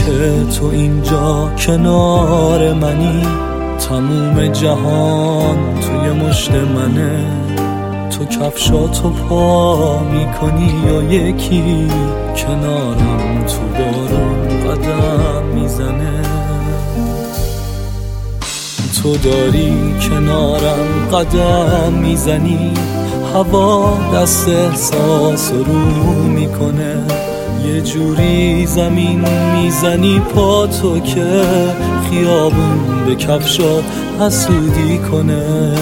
که تو اینجا کنار منی، تموم جهان توی مشت منه. تو کفشاتو پا میکنی و یکی کنارم تو بارون قدم میزنه. تو داری کنارم قدم میزنی، هوا دست احساس رو میکنه. یه جوری زمین میزنی پا تو که خیابون به کفشات حسودی کنه.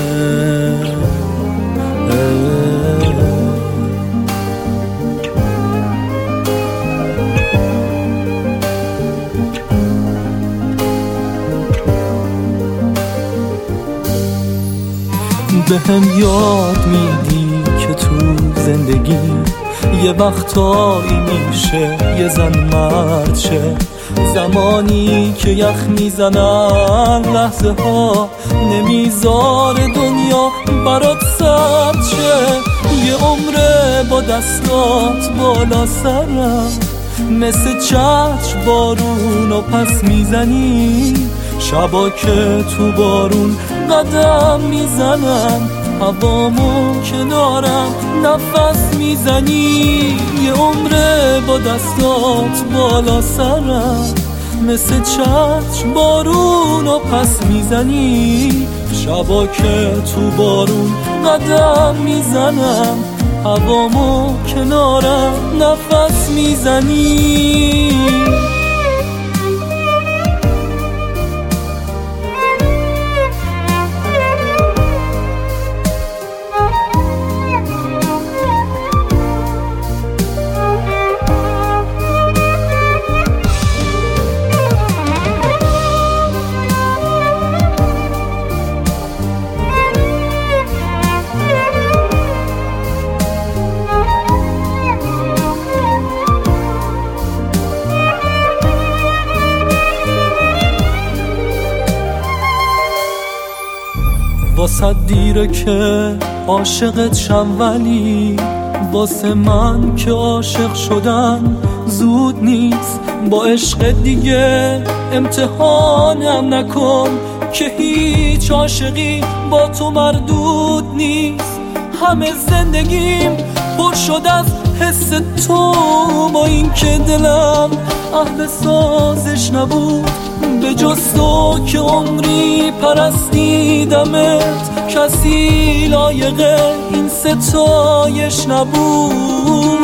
به هم یاد میدی که تو زندگی یه وقتایی میشه یه زن مرد شه. زمانی که یخ میزنن لحظه ها نمیذار دنیا برات سرد شه. یه عمره با دستات بالا سرم، مثل چتر بارون و پس میزنی. شبا که تو بارون قدم میزنم، هوامو کنارم نفس میزنی. یه عمره با دستات بالا سرم، مثل چتر بارون و پس میزنی. شبا که تو بارون قدم میزنم، هوامو کنارم نفس میزنی. واسه دیره که عاشقت شم، ولی واسه من که عاشق شدن زود نیست. با عشق دیگه امتحانم نکن که هیچ عاشقی با تو مردود نیست. همه زندگیم پر شد از حس تو، با این که دلم اهل سازش نبود. به جز تو که عمری پرستیدمت، کسی لایق این ستایش نبود.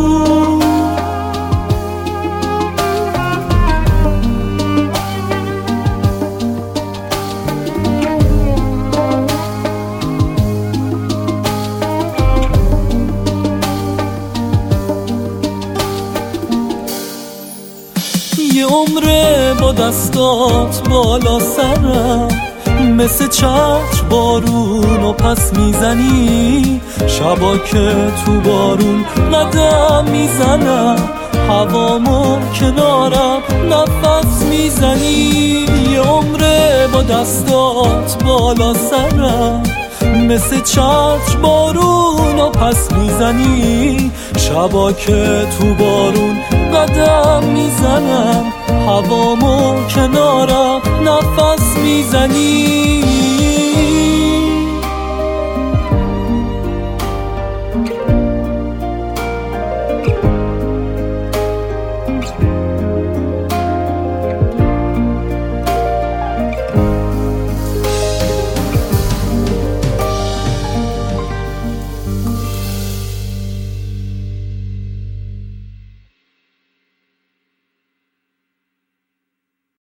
یه عمره با دستات بالا سرم، مثل چتر بارون و پس میزنی. شبا که تو بارون قدم میزنم، هوامو کنارم نفس میزنی. یه عمره با دستات بالا سرم، مثل چتر بارون و پس میزنی. شبا که تو بارون قدم میزنم، هوامو کنارم نفس میزنی.